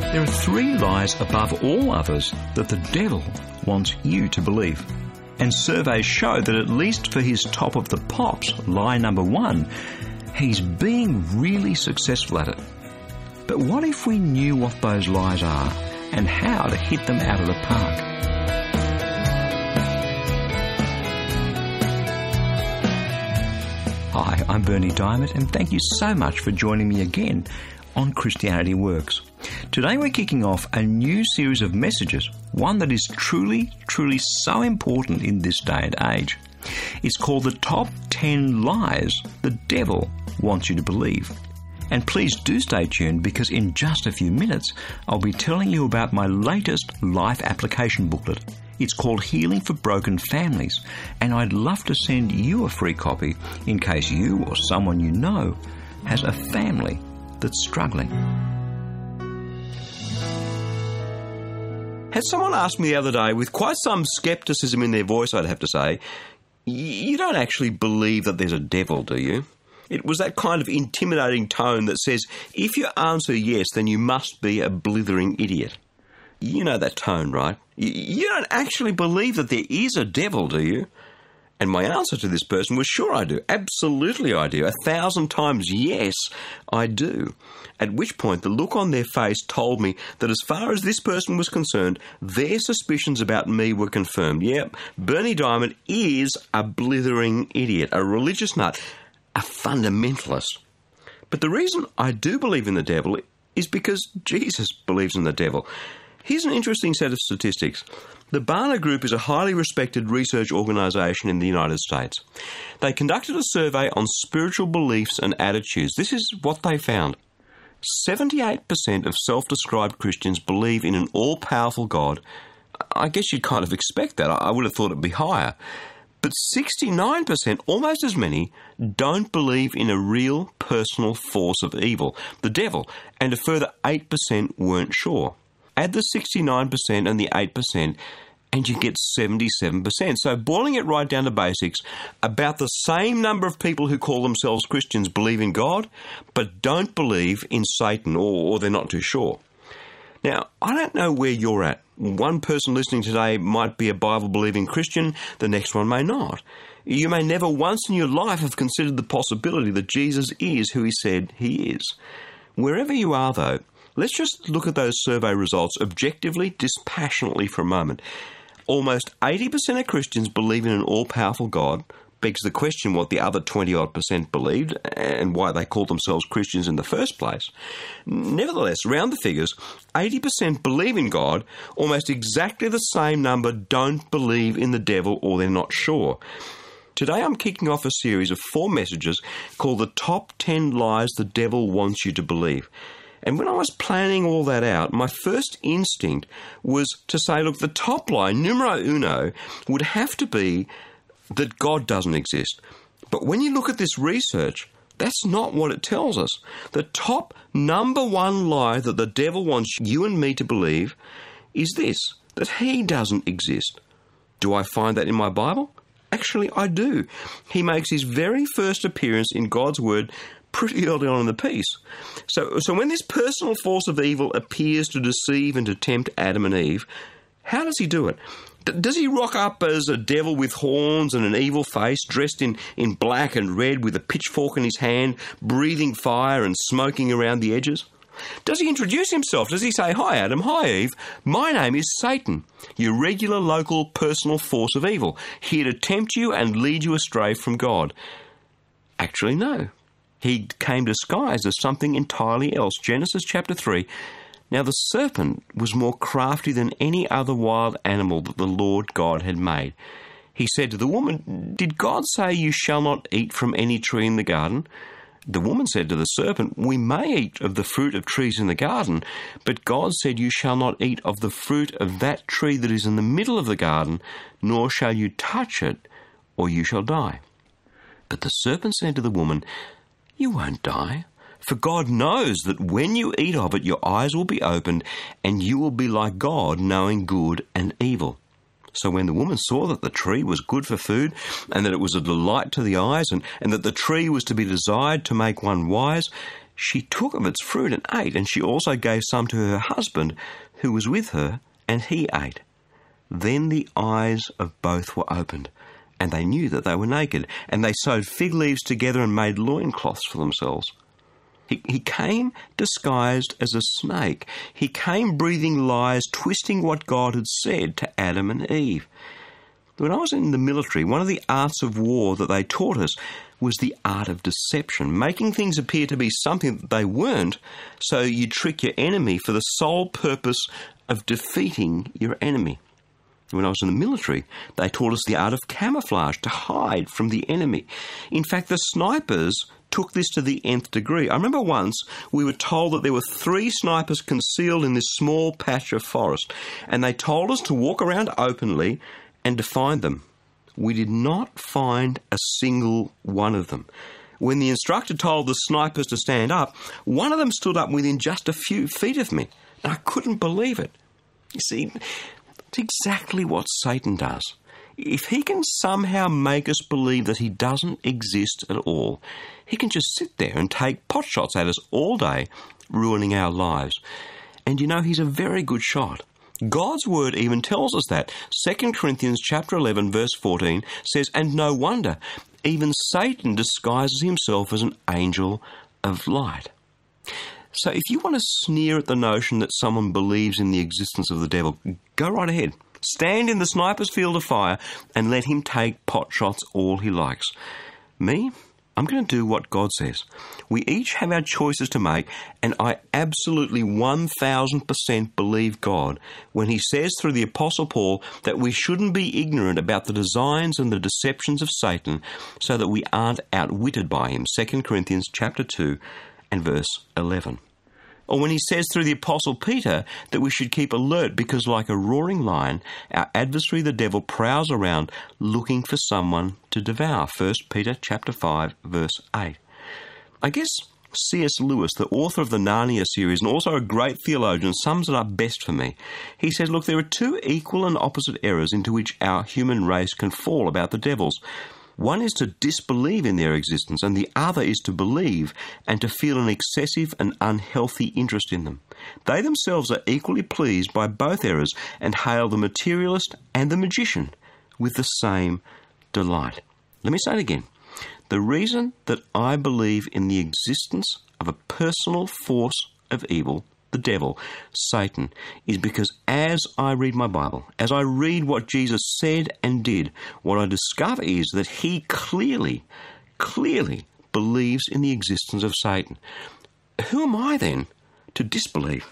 There are three lies above all others that the devil wants you to believe. And surveys show that at least for his top of the pops, lie number one, he's being really successful at it. But what if we knew what those lies are and how to hit them out of the park? Hi, I'm Berni Dymet, and thank you so much for joining me again on Christianity Works. Today we're kicking off a new series of messages, one that is truly so important in this day and age. It's called the Top 10 Lies the Devil Wants You to Believe. And please do stay tuned, because in just a few minutes I'll be telling you about my latest life application booklet. It's called Healing for Broken Families, and I'd love to send you a free copy in case you or someone you know has a family that's struggling. Had someone asked me the other day, with quite some scepticism in their voice, I'd have to say, you don't actually believe that there's a devil, do you? It was that kind of intimidating tone that says, if you answer yes, then you must be a blithering idiot. You know that tone, right? You don't actually believe that there is a devil, do you? And my answer to this person was, sure I do. Absolutely I do. 1,000 times yes, I do. At which point the look on their face told me that as far as this person was concerned, their suspicions about me were confirmed. Yep, Berni Dymet is a blithering idiot, a religious nut, a fundamentalist. But the reason I do believe in the devil is because Jesus believes in the devil. Here's an interesting set of statistics. The Barna Group is a highly respected research organisation in the United States. They conducted a survey on spiritual beliefs and attitudes. This is what they found. 78% of self-described Christians believe in an all-powerful God. I guess you'd kind of expect that. I would have thought it'd be higher. But 69%, almost as many, don't believe in a real personal force of evil, the devil, and a further 8% weren't sure. Add the 69% and the 8%, and you get 77%. So boiling it right down to basics, about the same number of people who call themselves Christians believe in God, but don't believe in Satan, or they're not too sure. Now, I don't know where you're at. One person listening today might be a Bible-believing Christian, the next one may not. You may never once in your life have considered the possibility that Jesus is who he said he is. Wherever you are, though, let's just look at those survey results objectively, dispassionately for a moment. Almost 80% of Christians believe in an all-powerful God. Begs the question what the other 20-odd% believed and why they called themselves Christians in the first place. Nevertheless, round the figures, 80% believe in God, almost exactly the same number don't believe in the devil or they're not sure. Today I'm kicking off a series of 4 messages called the Top 10 Lies the Devil Wants You to Believe. And when I was planning all that out, my first instinct was to say, look, the top lie, numero uno, would have to be that God doesn't exist. But when you look at this research, that's not what it tells us. The top number one lie that the devil wants you and me to believe is this, that he doesn't exist. Do I find that in my Bible? Actually, I do. He makes his very first appearance in God's Word pretty early on in the piece. So when this personal force of evil appears to deceive and to tempt Adam and Eve, how does he do it? Does he rock up as a devil with horns and an evil face, dressed in black and red with a pitchfork in his hand, breathing fire and smoking around the edges? Does he introduce himself? Does he say, hi Adam, hi Eve, my name is Satan, your regular local personal force of evil, here to tempt you and lead you astray from God? Actually, no. He came disguised as something entirely else. Genesis chapter 3. Now the serpent was more crafty than any other wild animal that the Lord God had made. He said to the woman, did God say you shall not eat from any tree in the garden? The woman said to the serpent, we may eat of the fruit of trees in the garden, but God said you shall not eat of the fruit of that tree that is in the middle of the garden, nor shall you touch it, or you shall die. But the serpent said to the woman, you won't die. For God knows that when you eat of it, your eyes will be opened, and you will be like God, knowing good and evil. So when the woman saw that the tree was good for food, and that it was a delight to the eyes, and that the tree was to be desired to make one wise, She took of its fruit and ate, and she also gave some to her husband who was with her, and he ate. Then the eyes of both were opened, and they knew that they were naked, and they sewed fig leaves together and made loincloths for themselves. He came disguised as a snake. He came breathing lies, twisting what God had said to Adam and Eve. When I was in the military, one of the arts of war that they taught us was the art of deception, making things appear to be something that they weren't, so you trick your enemy for the sole purpose of defeating your enemy. When I was in the military, they taught us the art of camouflage to hide from the enemy. In fact, the snipers took this to the nth degree. I remember once we were told that there were 3 snipers concealed in this small patch of forest, and they told us to walk around openly and to find them. We did not find a single one of them. When the instructor told the snipers to stand up, one of them stood up within just a few feet of me, and I couldn't believe it. You see, it's exactly what Satan does. If he can somehow make us believe that he doesn't exist at all, he can just sit there and take pot shots at us all day, ruining our lives. And you know, he's a very good shot. God's word even tells us that. 2 Corinthians chapter 11 verse 14 says, "And no wonder, even Satan disguises himself as an angel of light." So if you want to sneer at the notion that someone believes in the existence of the devil, go right ahead. Stand in the sniper's field of fire and let him take pot shots all he likes. Me? I'm going to do what God says. We each have our choices to make, and I absolutely 1000% believe God when he says through the Apostle Paul that we shouldn't be ignorant about the designs and the deceptions of Satan so that we aren't outwitted by him. 2 Corinthians chapter 2 and verse 11. Or when he says through the Apostle Peter that we should keep alert because like a roaring lion, our adversary the devil prowls around looking for someone to devour. 1 Peter chapter 5 verse 8. I guess C.S. Lewis, the author of the Narnia series and also a great theologian, sums it up best for me. He says, look, there are 2 equal and opposite errors into which our human race can fall about the devils. One is to disbelieve in their existence, and the other is to believe and to feel an excessive and unhealthy interest in them. They themselves are equally pleased by both errors and hail the materialist and the magician with the same delight. Let me say it again. The reason that I believe in the existence of a personal force of evil, the devil, Satan, is because as I read my Bible, as I read what Jesus said and did, what I discover is that he clearly believes in the existence of Satan. Who am I then to disbelieve?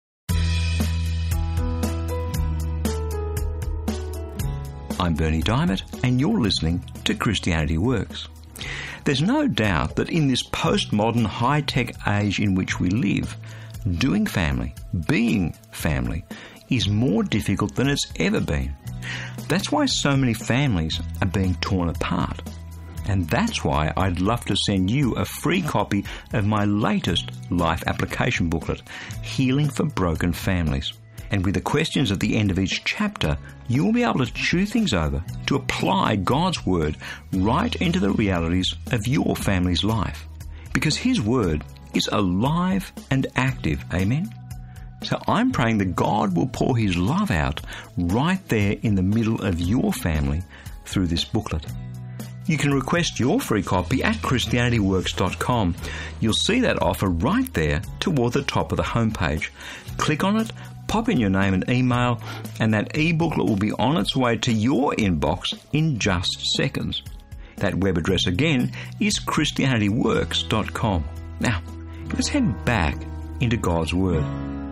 I'm Bernie Diamond, and you're listening to Christianity Works. There's no doubt that in this postmodern high-tech age in which we live, doing family, being family, is more difficult than it's ever been. That's why so many families are being torn apart. And that's why I'd love to send you a free copy of my latest life application booklet, Healing for Broken Families. And with the questions at the end of each chapter, you'll be able to chew things over to apply God's Word right into the realities of your family's life. Because His Word is alive and active, amen? So I'm praying that God will pour His love out right there in the middle of your family through this booklet. You can request your free copy at ChristianityWorks.com. You'll see that offer right there toward the top of the homepage. Click on it, pop in your name and email, and that e-booklet will be on its way to your inbox in just seconds. That web address again is ChristianityWorks.com. Now, let's head back into God's Word.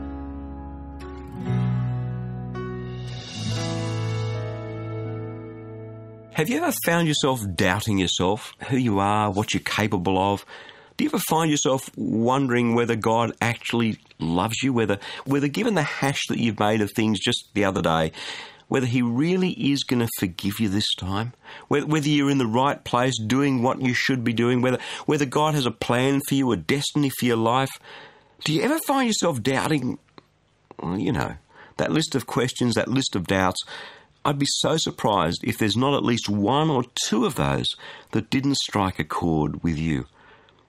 Have you ever found yourself doubting yourself, who you are, what you're capable of? Do you ever find yourself wondering whether God actually loves you, whether given the hash that you've made of things just the other day, whether He really is going to forgive you this time, whether you're in the right place doing what you should be doing, whether God has a plan for you, a destiny for your life? Do you ever find yourself doubting, that list of questions, that list of doubts? I'd be so surprised if there's not at least one or two of those that didn't strike a chord with you.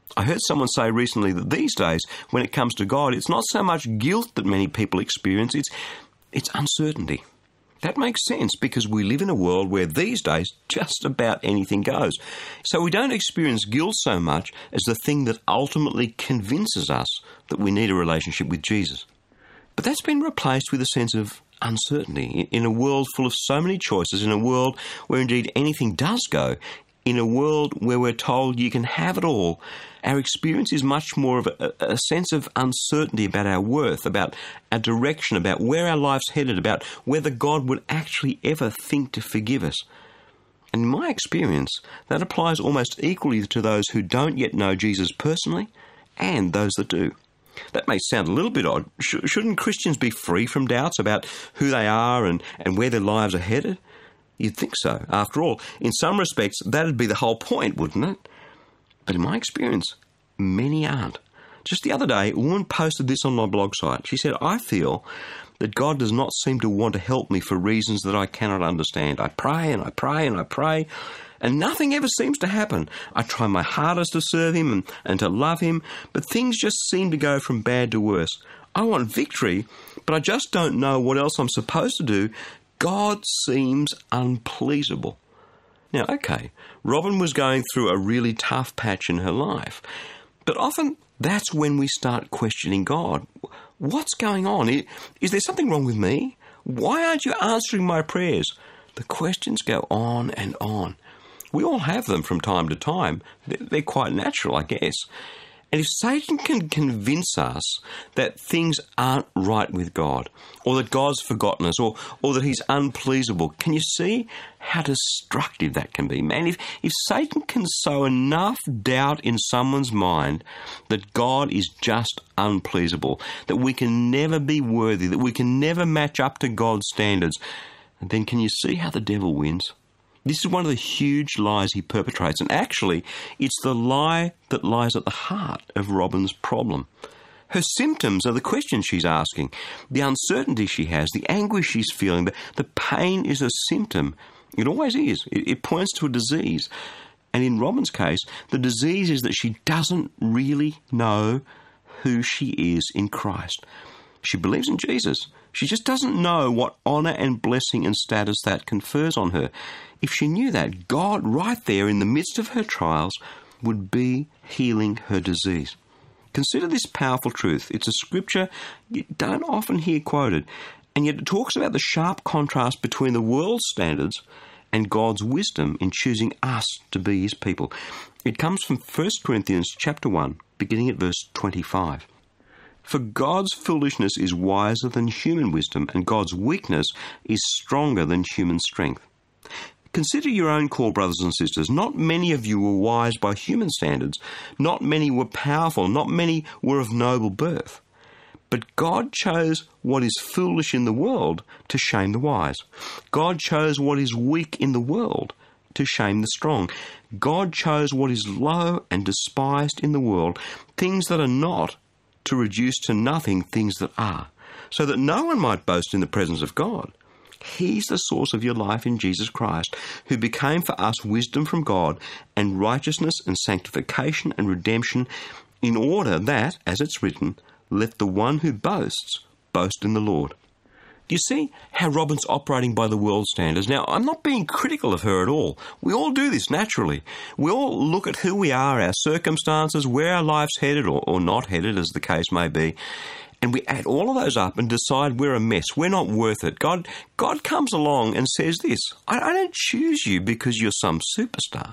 I heard someone say recently that these days, when it comes to God, it's not so much guilt that many people experience, it's uncertainty. That makes sense because we live in a world where these days just about anything goes. So we don't experience guilt so much as the thing that ultimately convinces us that we need a relationship with Jesus. But that's been replaced with a sense of uncertainty in a world full of so many choices, in a world where indeed anything does go, in a world where we're told you can have it all. Our experience is much more of a sense of uncertainty about our worth, about our direction, about where our life's headed, about whether God would actually ever think to forgive us. And in my experience, that applies almost equally to those who don't yet know Jesus personally and those that do. That may sound a little bit odd. Shouldn't Christians be free from doubts about who they are and where their lives are headed? You'd think so. After all, in some respects, that'd be the whole point, wouldn't it? But in my experience, many aren't. Just the other day, a woman posted this on my blog site. She said, "I feel that God does not seem to want to help me for reasons that I cannot understand. I pray and I pray and I pray, and nothing ever seems to happen. I try my hardest to serve Him and to love Him, but things just seem to go from bad to worse. I want victory, but I just don't know what else I'm supposed to do. God seems unpleasable." Now, okay, Robin was going through a really tough patch in her life, but often that's when we start questioning God. What's going on? Is there something wrong with me? Why aren't you answering my prayers? The questions go on and on. We all have them from time to time. They're quite natural, I guess. And if Satan can convince us that things aren't right with God, or that God's forgotten us, or that He's unpleasable, can you see how destructive that can be? Man, if Satan can sow enough doubt in someone's mind that God is just unpleasable, that we can never be worthy, that we can never match up to God's standards, then can you see how the devil wins? This is one of the huge lies he perpetrates, and actually, it's the lie that lies at the heart of Robin's problem. Her symptoms are the questions she's asking, the uncertainty she has, the anguish she's feeling, the pain is a symptom. It always is. It points to a disease. And in Robin's case, the disease is that she doesn't really know who she is in Christ. She believes in Jesus. She just doesn't know what honour and blessing and status that confers on her. If she knew that, God, right there in the midst of her trials, would be healing her disease. Consider this powerful truth. It's a scripture you don't often hear quoted, and yet it talks about the sharp contrast between the world's standards and God's wisdom in choosing us to be His people. It comes from 1 Corinthians chapter 1, beginning at verse 25. "For God's foolishness is wiser than human wisdom, and God's weakness is stronger than human strength. Consider your own call, brothers and sisters. Not many of you were wise by human standards. Not many were powerful. Not many were of noble birth. But God chose what is foolish in the world to shame the wise. God chose what is weak in the world to shame the strong. God chose what is low and despised in the world, things that are not, to reduce to nothing things that are, so that no one might boast in the presence of God. He's the source of your life in Jesus Christ, who became for us wisdom from God and righteousness and sanctification and redemption, in order that, as it's written, let the one who boasts boast in the Lord." Do you see how Robin's operating by the world's standards? Now, I'm not being critical of her at all. We all do this naturally. We all look at who we are, our circumstances, where our life's headed or not headed, as the case may be, and we add all of those up and decide we're a mess. We're not worth it. God comes along and says this: I don't choose you because you're some superstar.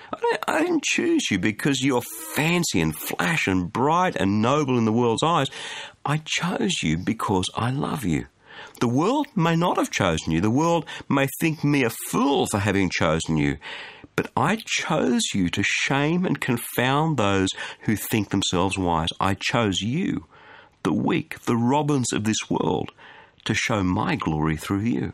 I didn't choose you because you're fancy and flash and bright and noble in the world's eyes. I chose you because I love you. The world may not have chosen you. The world may think me a fool for having chosen you. But I chose you to shame and confound those who think themselves wise. I chose you, the weak, the Robins of this world, to show my glory through you.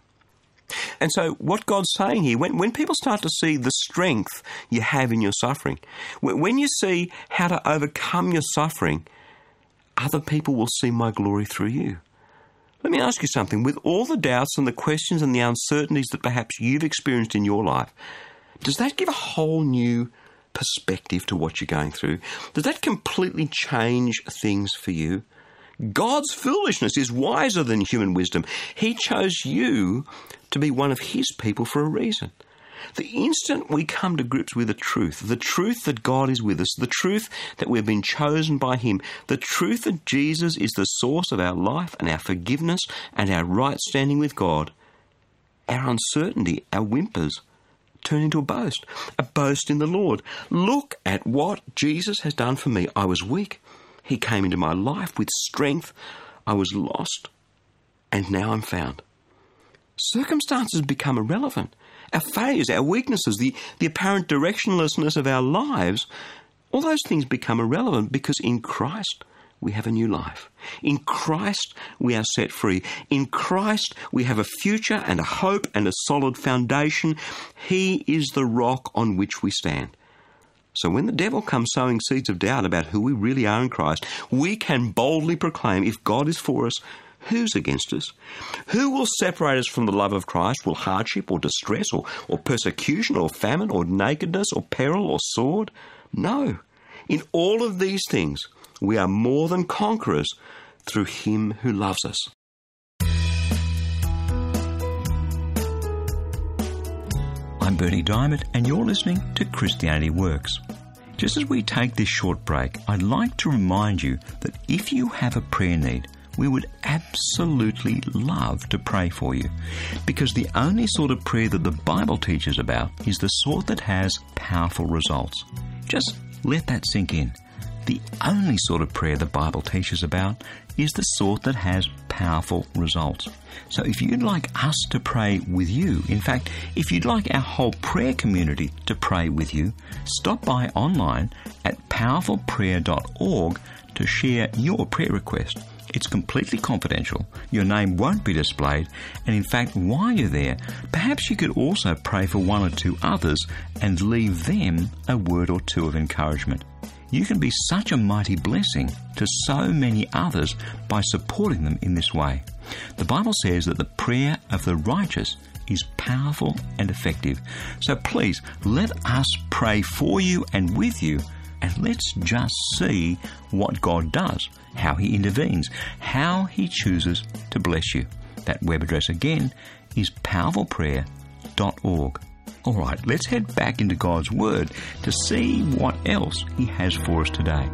And so what God's saying here, when people start to see the strength you have in your suffering, when you see how to overcome your suffering, other people will see my glory through you. Let me ask you something. With all the doubts and the questions and the uncertainties that perhaps you've experienced in your life, does that give a whole new perspective to what you're going through? Does that completely change things for you? God's foolishness is wiser than human wisdom. He chose you to be one of his people for a reason. The instant we come to grips with the truth that God is with us, the truth that we've been chosen by him, the truth that Jesus is the source of our life and our forgiveness and our right standing with God, our uncertainty, our whimpers, turn into a boast in the Lord. Look at what Jesus has done for me. I was weak. He came into my life with strength. I was lost, and now I'm found. Circumstances become irrelevant. Our failures, our weaknesses, the apparent directionlessness of our lives, all those things become irrelevant because in Christ we have a new life. In Christ we are set free. In Christ we have a future and a hope and a solid foundation. He is the rock on which we stand. So when the devil comes sowing seeds of doubt about who we really are in Christ, we can boldly proclaim, if God is for us, who's against us? Who will separate us from the love of Christ? Will hardship or distress or persecution or famine or nakedness or peril or sword? No. In all of these things, we are more than conquerors through him who loves us. I'm Bernie Diamond, and you're listening to Christianity Works. Just as we take this short break, I'd like to remind you that if you have a prayer need, we would absolutely love to pray for you, because the only sort of prayer that the Bible teaches about is the sort that has powerful results. Just let that sink in. The only sort of prayer the Bible teaches about is the sort that has powerful results. So if you'd like us to pray with you, in fact, if you'd like our whole prayer community to pray with you, stop by online at powerfulprayer.org to share your prayer request. It's completely confidential. Your name won't be displayed. And in fact, while you're there, perhaps you could also pray for one or two others and leave them a word or two of encouragement. You can be such a mighty blessing to so many others by supporting them in this way. The Bible says that the prayer of the righteous is powerful and effective. So please, let us pray for you and with you, and let's just see what God does, how he intervenes, how he chooses to bless you. That web address again is powerfulprayer.org. All right, let's head back into God's Word to see what else he has for us today.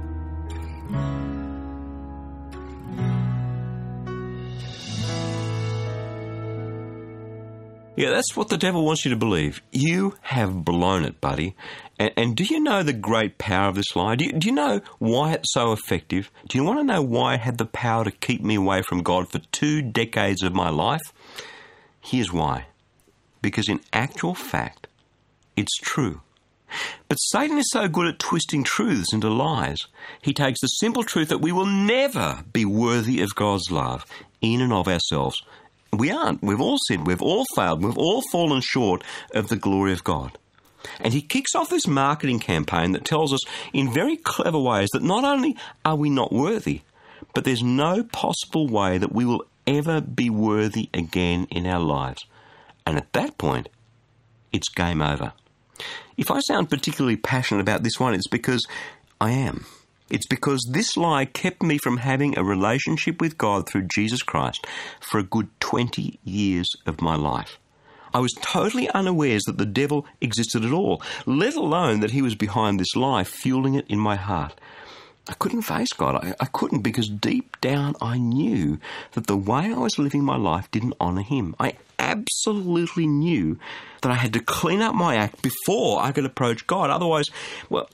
Yeah, that's what the devil wants you to believe. You have blown it, buddy. And do you know the great power of this lie? Do you know why it's so effective? Do you want to know why it had the power to keep me away from God for 2 decades of my life? Here's why. Because in actual fact, it's true. But Satan is so good at twisting truths into lies. He takes the simple truth that we will never be worthy of God's love in and of ourselves. We aren't. We've all sinned. We've all failed. We've all fallen short of the glory of God. And he kicks off this marketing campaign that tells us in very clever ways that not only are we not worthy, but there's no possible way that we will ever be worthy again in our lives. And at that point, it's game over. If I sound particularly passionate about this one, it's because I am. It's because this lie kept me from having a relationship with God through Jesus Christ for a good 20 years of my life. I was totally unawares that the devil existed at all, let alone that he was behind this lie, fueling it in my heart. I couldn't face God. I couldn't, because deep down I knew that the way I was living my life didn't honour him. I absolutely knew that I had to clean up my act before I could approach God. Otherwise, well,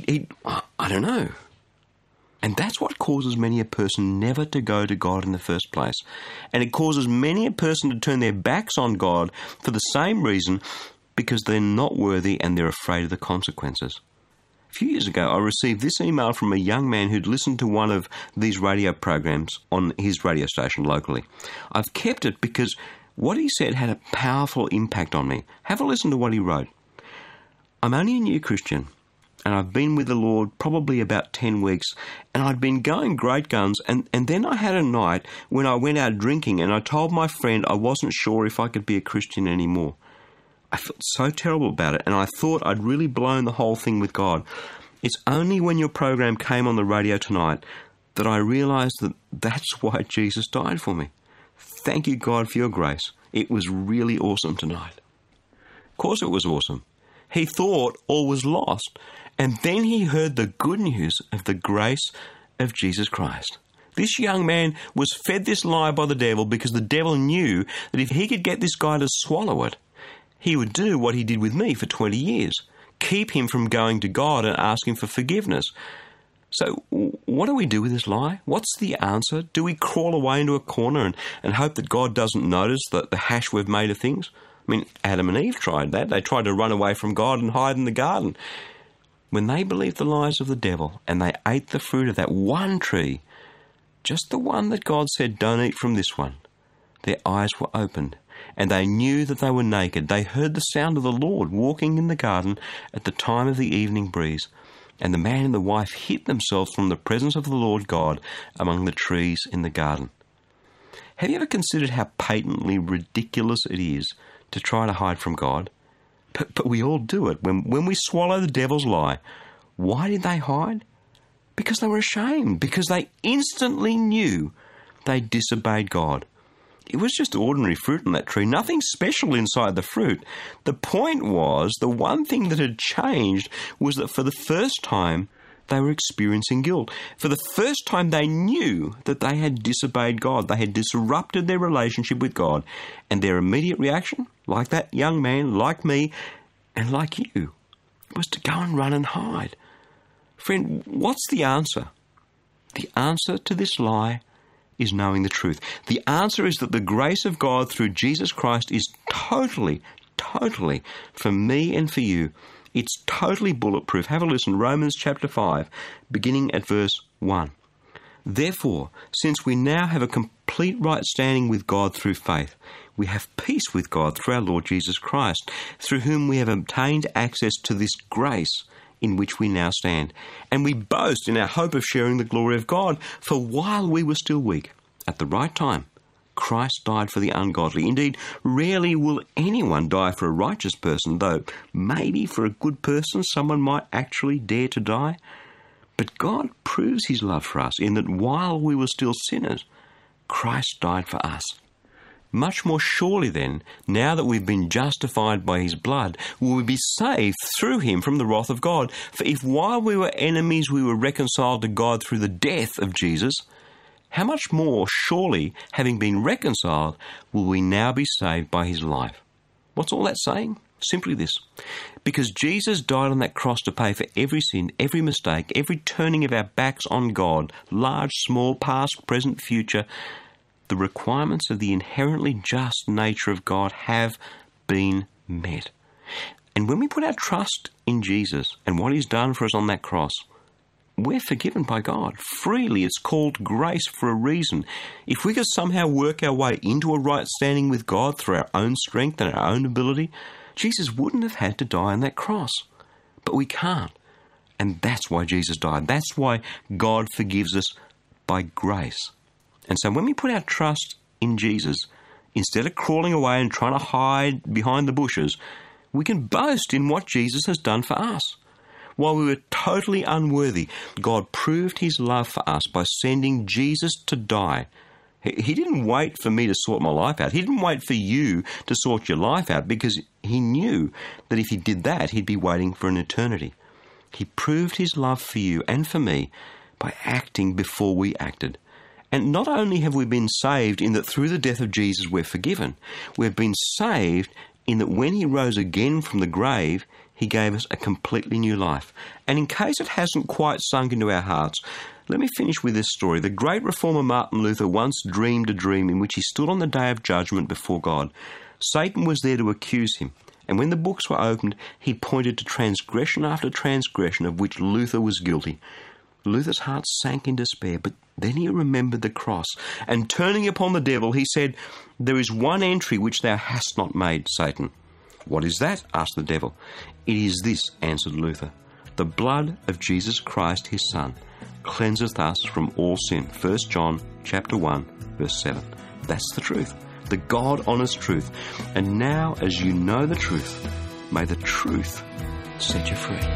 I don't know. And that's what causes many a person never to go to God in the first place. And it causes many a person to turn their backs on God for the same reason, because they're not worthy and they're afraid of the consequences. A few years ago, I received this email from a young man who'd listened to one of these radio programs on his radio station locally. I've kept it because what he said had a powerful impact on me. Have a listen to what he wrote. I'm only a new Christian, and I've been with the Lord probably about 10 weeks, and I'd been going great guns, and then I had a night when I went out drinking, and I told my friend I wasn't sure if I could be a Christian anymore. I felt so terrible about it, and I thought I'd really blown the whole thing with God. It's only when your program came on the radio tonight that I realised that that's why Jesus died for me. Thank you, God, for your grace. It was really awesome tonight. Of course it was awesome. He thought all was lost, and then he heard the good news of the grace of Jesus Christ. This young man was fed this lie by the devil because the devil knew that if he could get this guy to swallow it, he would do what he did with me for 20 years, keep him from going to God and asking for forgiveness. So what do we do with this lie? What's the answer? Do we crawl away into a corner and hope that God doesn't notice the hash we've made of things? I mean, Adam and Eve tried that. They tried to run away from God and hide in the garden. When they believed the lies of the devil and they ate the fruit of that one tree, just the one that God said, don't eat from this one, their eyes were opened and they knew that they were naked. They heard the sound of the Lord walking in the garden at the time of the evening breeze. And the man and the wife hid themselves from the presence of the Lord God among the trees in the garden. Have you ever considered how patently ridiculous it is to try to hide from God? But we all do it. When we swallow the devil's lie, why did they hide? Because they were ashamed. Because they instantly knew they disobeyed God. It was just ordinary fruit on that tree, nothing special inside the fruit. The point was, the one thing that had changed was that for the first time, they were experiencing guilt. For the first time, they knew that they had disobeyed God. They had disrupted their relationship with God. And their immediate reaction, like that young man, like me, and like you, was to go and run and hide. Friend, what's the answer? The answer to this lie is knowing the truth. The answer is that the grace of God through Jesus Christ is totally for me and for you. It's totally bulletproof. Have a listen. Romans chapter 5, beginning at verse 1. Therefore, since we now have a complete right standing with God through faith, we have peace with God through our Lord Jesus Christ, through whom we have obtained access to this grace in which we now stand. And we boast in our hope of sharing the glory of God. For while we were still weak, at the right time, Christ died for the ungodly. Indeed, rarely will anyone die for a righteous person, though maybe for a good person someone might actually dare to die. But God proves his love for us in that while we were still sinners, Christ died for us. Much more surely then, now that we've been justified by his blood, will we be saved through him from the wrath of God. For if while we were enemies we were reconciled to God through the death of Jesus, how much more surely, having been reconciled, will we now be saved by his life? What's all that saying? Simply this. Because Jesus died on that cross to pay for every sin, every mistake, every turning of our backs on God, large, small, past, present, future, the requirements of the inherently just nature of God have been met. And when we put our trust in Jesus and what he's done for us on that cross, we're forgiven by God. Freely, it's called grace for a reason. If we could somehow work our way into a right standing with God through our own strength and our own ability, Jesus wouldn't have had to die on that cross. But we can't. And that's why Jesus died. That's why God forgives us by grace. And so when we put our trust in Jesus, instead of crawling away and trying to hide behind the bushes, we can boast in what Jesus has done for us. While we were totally unworthy, God proved his love for us by sending Jesus to die. He didn't wait for me to sort my life out. He didn't wait for you to sort your life out because he knew that if he did that, he'd be waiting for an eternity. He proved his love for you and for me by acting before we acted. And not only have we been saved in that through the death of Jesus we're forgiven, we've been saved in that when he rose again from the grave, he gave us a completely new life. And in case it hasn't quite sunk into our hearts, let me finish with this story. The great reformer Martin Luther once dreamed a dream in which he stood on the day of judgment before God. Satan was there to accuse him, and when the books were opened, he pointed to transgression after transgression of which Luther was guilty. Luther's heart sank in despair, but then he remembered the cross, and turning upon the devil, he said, "There is one entry which thou hast not made, Satan." "What is that?" asked the devil. "It is this," answered Luther. "The blood of Jesus Christ, his Son, cleanseth us from all sin." 1 John chapter 1, verse 7. That's the truth. the God-honest truth. And now, as you know the truth, may the truth set you free.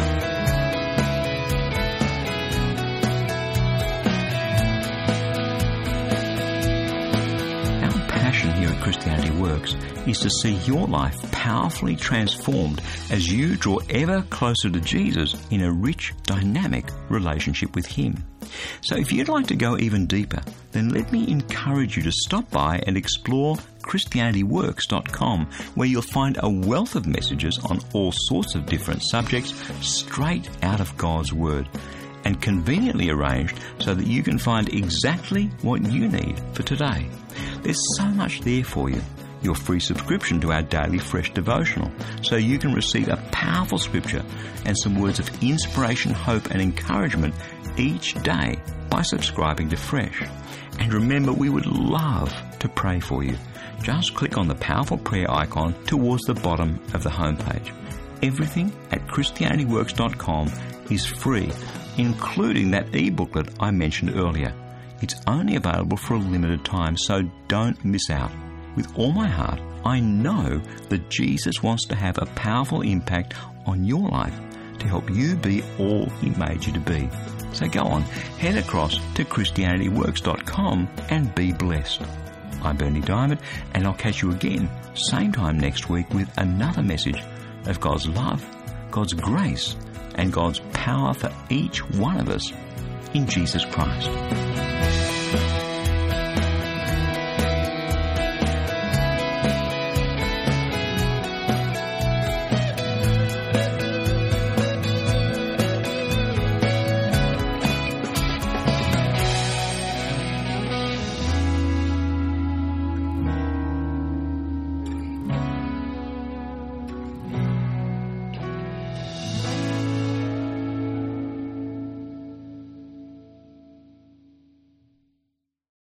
Here at Christianity Works is to see your life powerfully transformed as you draw ever closer to Jesus in a rich, dynamic relationship with Him. So if you'd like to go even deeper, then let me encourage you to stop by and explore ChristianityWorks.com, where you'll find a wealth of messages on all sorts of different subjects straight out of God's Word, and conveniently arranged so that you can find exactly what you need for today. There's so much there for you. Your free subscription to our daily Fresh devotional, so you can receive a powerful scripture and some words of inspiration, hope and encouragement each day by subscribing to Fresh. And remember, we would love to pray for you. Just click on the powerful prayer icon towards the bottom of the homepage. Everything at ChristianityWorks.com is free, including that e-booklet I mentioned earlier. It's only available for a limited time, so don't miss out. With all my heart, I know that Jesus wants to have a powerful impact on your life to help you be all He made you to be. So go on, head across to ChristianityWorks.com and be blessed. I'm Berni Dymet, and I'll catch you again, same time next week, with another message of God's love, God's grace, and God's power for each one of us in Jesus Christ.